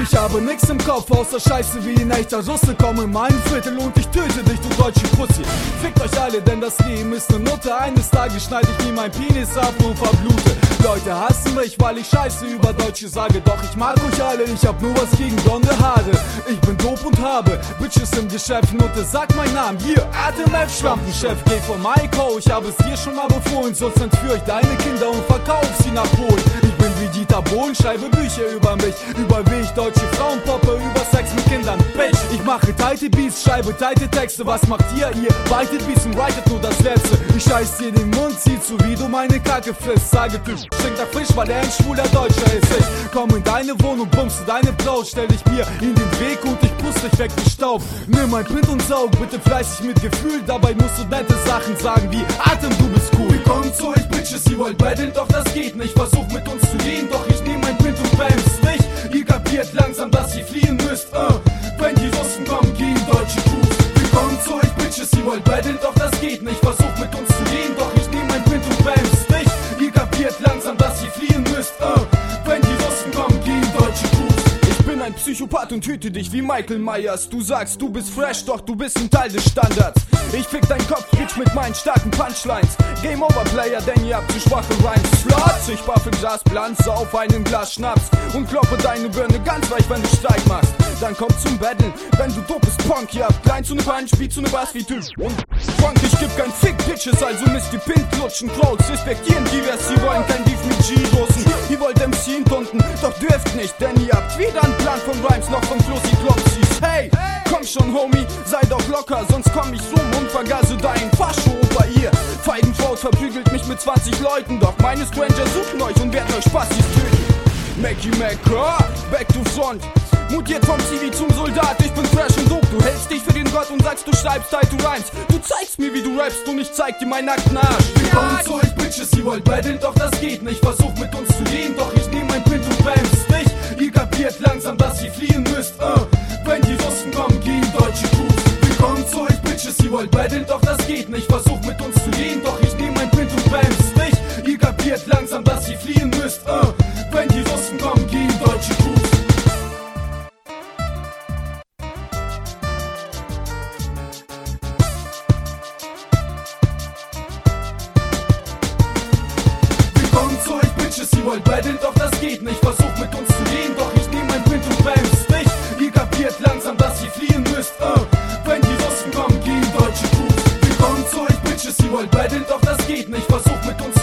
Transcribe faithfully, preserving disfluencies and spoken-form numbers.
Ich habe nix im Kopf, außer Scheiße wie ein echter Russe. Komm in mein Viertel und ich töte dich, du deutsche Pussy. Fickt euch alle, denn das Leben ist ne Nutte. Eines Tages schneide ich mir mein Penis ab und verblute. Leute hassen mich, weil ich Scheiße über Deutsche sage. Doch ich mag euch alle, ich hab nur was gegen blonde Haare. Ich bin dope und habe Bitches im Geschäft. Nutte, sag mein Namen, hier, Atem F, Schlampenchef. Geh vor Maiko, ich habe es dir schon mal befohlen. Sonst entführ ich deine Kinder und verkauf sie nach Polen. Ich bin wie Dieter Bohlen, schreibe Bücher über mich, über wie ich deutsche Frauen poppe, über Sex mit Kindern, Bitch. Ich mache tighte Beats, schreibe tighte Texte. Was macht ihr? Ihr weitet Beats und writet nur das Letzte. Ich scheiß dir den Mund, zieh zu, wie du meine Kacke frisst. Sage Typ, stinkt nach frisch, weil er ein schwuler Deutscher ist. Ich komm in deine Wohnung, bummst du deine Braut, stell dich mir in den Weg und ich puste dich weg wie Staub. Nimm mein Pint und saug, bitte fleißig mit Gefühl. Dabei musst du nette Sachen sagen wie Atem, du bist cool. Wir kommen zu euch Bitches, ihr wollt battlen, doch das geht nicht. Versucht mit uns zu gehen, doch ich nehm mein Pint und bams nicht. Ihr kapiert langsam, dass ihr fliehen müsst, uh. Wenn die Russen kommen, gehen deutsche Crews. Wir kommen zu euch Bitches, ihr wollt battlen, doch das geht nicht. Versucht mit uns zu gehen, doch ich nehm mein Pint und bams nicht. Ihr kapiert langsam, dass ihr fliehen müsst, uh. Wenn die Russen kommen, gehen deutsche Crews. Ich bin ein Psychopath und hüte dich wie Michael Myers. Du sagst, du bist fresh, doch du bist ein Teil des Standards. Ich fick dein Kopf, Bitch, mit meinen starken Punchlines. Game over, Player, denn ihr habt zu schwache Rhymes. Flotz, ich baffe Glas Blanze auf einem Glas Schnaps und kloppe deine Birne ganz weich, wenn du Steig machst. Dann komm zum Battlen, wenn du dopes Punk. Ihr habt klein zu ne Punch, Beat zu ne Bass wie Typ und Funk. Ich geb kein Fick, Bitches, also müsst ihr Pint lutschen. Crowds respektieren divers, sie wollen kein Beef mit G-Russen. Ihr wollt M C tunten, doch dürft nicht, denn ihr habt weder einen Plan von Rhymes noch von Flossi Klopsis. Hey, komm schon, Homie, sei doch locker, sonst komm ich rum und vergase deinen Fascho-Opa. Ihr Feigenfaust verprügelt mich mit zwanzig Leuten, doch meine Stranger suchen euch und werden euch Spastis töten. Mackie Macker, back to front. Mutiert vom Zivi zum Soldat, ich bin fresh und dope. Du hältst dich für den Gott und sagst, du schreibst tight to rhymes. Du zeigst mir, wie du rappst und ich zeig dir meinen nackten Arsch. Wir kommen zu euch Bitches, ihr wollt battlen, doch das geht nicht. Versucht mit uns zu gehen, doch ich nehm mein Pint und bams nicht. Ihr kapiert langsam, dass ihr fliehen müsst, uh. Wenn die Russen kommen, gehen deutsche Crews. Wir kommen zu euch Bitches, ihr wollt battlen, doch das geht nicht. Versucht mit uns zu gehen, doch ich nehm mein Pint und bams nicht. Ihr kapiert langsam, dass ihr fliehen müsst, uh. Wenn die Russen kommen, gehen deutsche Crews. Zu euch Bitches, ihr wollt battlen, doch das geht nicht. Versucht mit uns zu gehen, doch ich nehm mein Pint und bams nicht. Ihr kapiert langsam, dass ihr fliehen müsst, uh. Wenn die Russen kommen, gehen deutsche Crews. Wir kommen zu euch Bitches, ihr wollt battlen, doch das geht nicht. Versucht mit uns